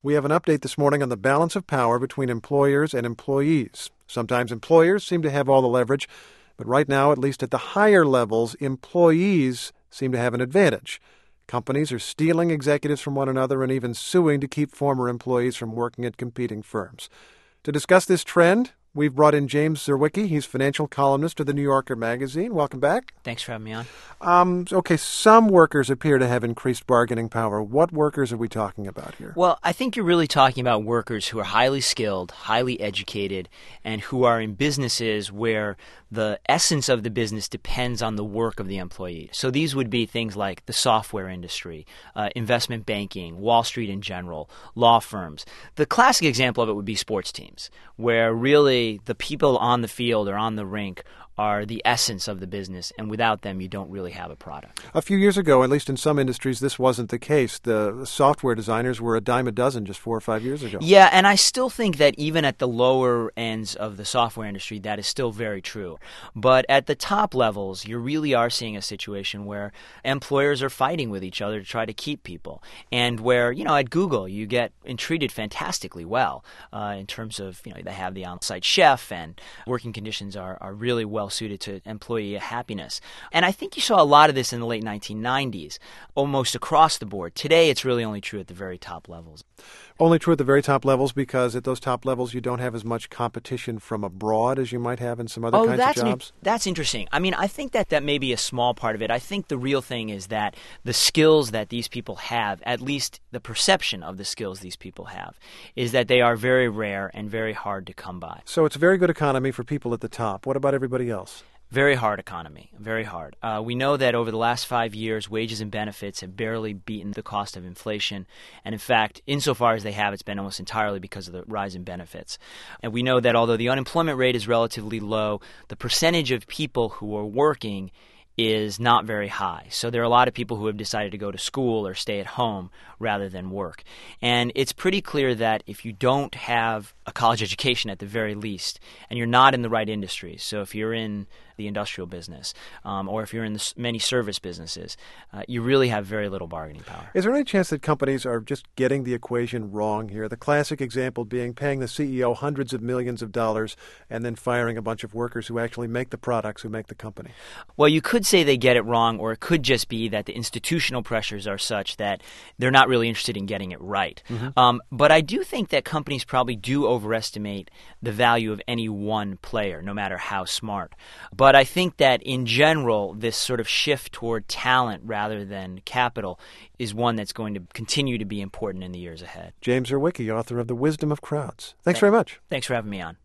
We have an update this morning on the balance of power between employers and employees. Sometimes employers seem to have all the leverage, but right now, at least at the higher levels, employees seem to have an advantage. Companies are stealing executives from one another and even suing to keep former employees from working at competing firms. To discuss this trend, we've brought in James Zerwicki. He's financial columnist of the New Yorker magazine. Welcome back. Thanks for having me on. Okay, some workers appear to have increased bargaining power. What workers are we talking about here? Well, I think you're really talking about workers who are highly skilled, highly educated, and who are in businesses where the essence of the business depends on the work of the employee. So these would be things like the software industry, investment banking, Wall Street in general, law firms. The classic example of it would be sports teams, where really the people on the field or on the rink are the essence of the business, and without them, you don't really have a product. A few years ago, at least in some industries, this wasn't the case. The software designers were a dime a dozen just 4 or 5 years ago. Yeah, and I still think that even at the lower ends of the software industry, that is still very true. But at the top levels, you really are seeing a situation where employers are fighting with each other to try to keep people, and where, at Google, you get treated fantastically well in terms of, they have the on-site chef, and working conditions are really well suited to employee happiness. And I think you saw a lot of this in the late 1990s, almost across the board. Today, it's really only true at the very top levels. Only true at the very top levels because at those top levels you don't have as much competition from abroad as you might have in some other kinds of jobs? That's interesting. I mean, I think that may be a small part of it. I think the real thing is that the skills that these people have, at least the perception of the skills these people have, is that they are very rare and very hard to come by. So it's a very good economy for people at the top. What about everybody else? Very hard economy, very hard. We know that over the last 5 years, wages and benefits have barely beaten the cost of inflation. And in fact, insofar as they have, it's been almost entirely because of the rise in benefits. And we know that although the unemployment rate is relatively low, the percentage of people who are working is not very high. So there are a lot of people who have decided to go to school or stay at home rather than work. And it's pretty clear that if you don't have a college education at the very least, and you're not in the right industries, so if you're in the industrial business or if you're in many service businesses, you really have very little bargaining power. Is there any chance that companies are just getting the equation wrong here? The classic example being paying the CEO hundreds of millions of dollars and then firing a bunch of workers who actually make the products, who make the company. Well, you could say they get it wrong, or it could just be that the institutional pressures are such that they're not really interested in getting it right. Mm-hmm. But I do think that companies probably do overestimate the value of any one player, no matter how smart. But I think that in general, this sort of shift toward talent rather than capital is one that's going to continue to be important in the years ahead. James Zerwicki, author of The Wisdom of Crowds. Thanks very much. Thanks for having me on.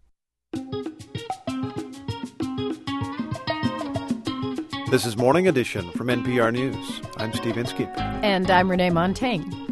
This is Morning Edition from NPR News. I'm Steve Inskeep. And I'm Renee Montaigne.